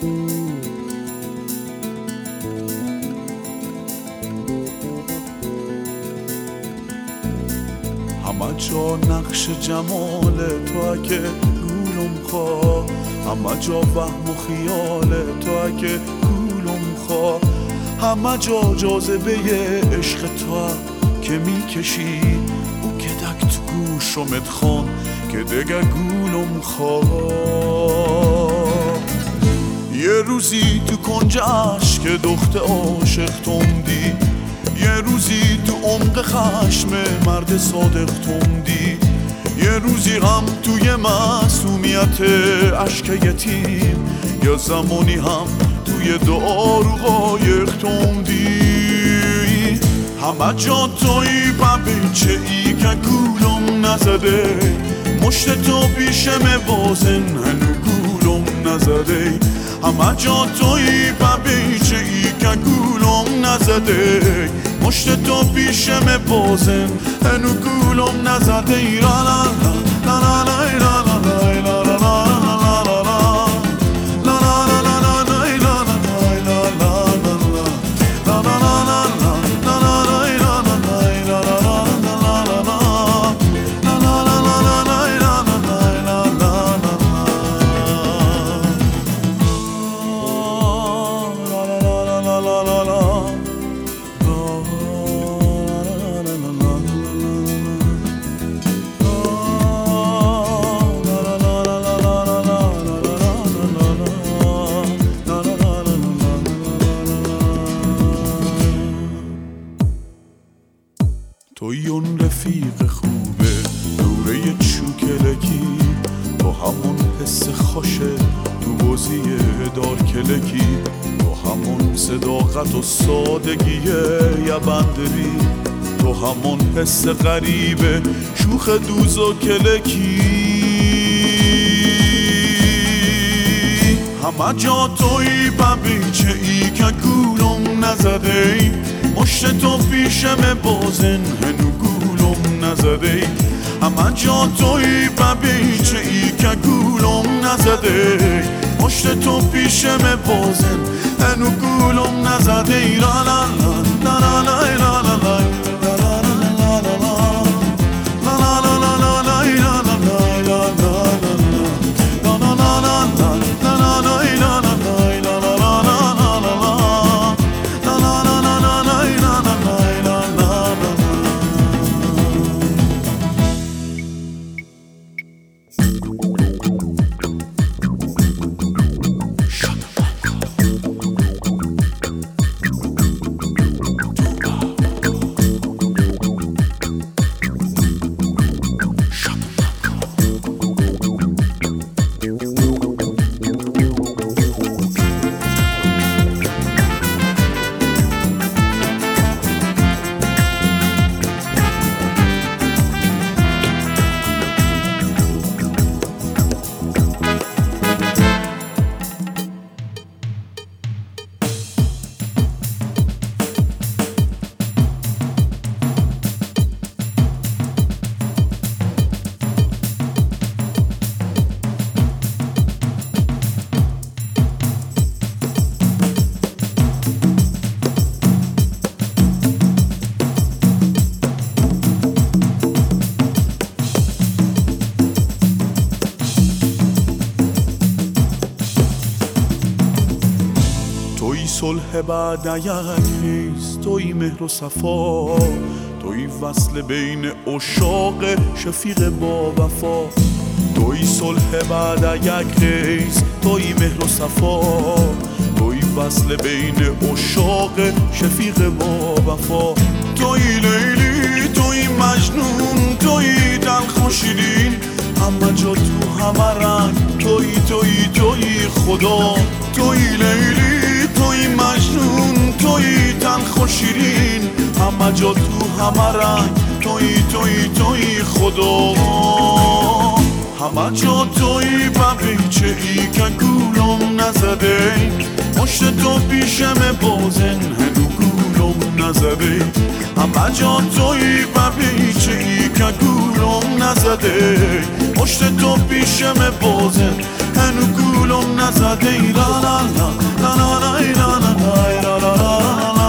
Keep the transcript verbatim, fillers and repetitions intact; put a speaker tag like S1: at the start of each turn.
S1: همه جا نقش جمال تو اگه گولم خواه، همه جا وهم و خیال تو اگه گولم خواه، همه جا جاذبه عشق تو که میکشی او که دک تو گوشمت خون که دگه گولم خواه. یه روزی تو کنج عشق دخت عاشق تومدی، یه روزی تو عمق خشم مرد صادق تومدی، یه روزی هم توی معصومیت عشق یتیم، یا زمانی هم توی دعا رو قایق تومدی. همه جا توی بچه ای که گولم نزده، مشت تو پیشم بازن هنو گولم نزده. همه جا توی بچه ای که گولم نزده، مشت تو پیشم بازن هنو گولم نزده. لا لا لا لا لا لا لا لا لا توی اون رفیق خوبه دوره چوکلکی، تو همون حس خوشه تو بازی دار کلکی، تو همون صداقت و سادگی یه بندری، تو همون حس غریبه شوخ دوز و کلکی. همه جا توی بچه ای که گولم نزده، مشت تو پیشم بازن هنو گولم نزده. همه جا توی بچه ای که گولم نزده، مشت تو پیشم بازن هنو گولم نزده. لا لا لا لا لا لا لا لا صلح بعد یک خیز، توی مهر و صفا، توی وصل بین عشاق شفیق با وفا. توی صلح بعد یک خیز، توی مهر و صفا، توی وصل بین عشاق شفیق با وفا. توی لیلی، توی مجنون، توی دلخ و شیرین، همه جا تو همه رنگ، توی توی توی خدا. توی لیلی، توی مجنون، توی تلخ و شیرین، همه جا تو همه رنگ، توی توی توی خدا. همه جا توی بچه ای که گولم نزده، مشت تو پیشم بازن هنو گولم نزده. همه جا توی بچه ای که گولم نزده، پشت تو پیشم بازه هنو گولم نزده ای لا لا لا لا لا لا لا لا لا لا لا لا